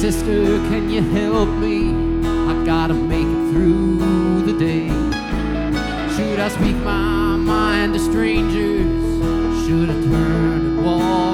sister, can you help me? I gotta make it through the day. Should I speak my mind to strangers? Should I turn and walk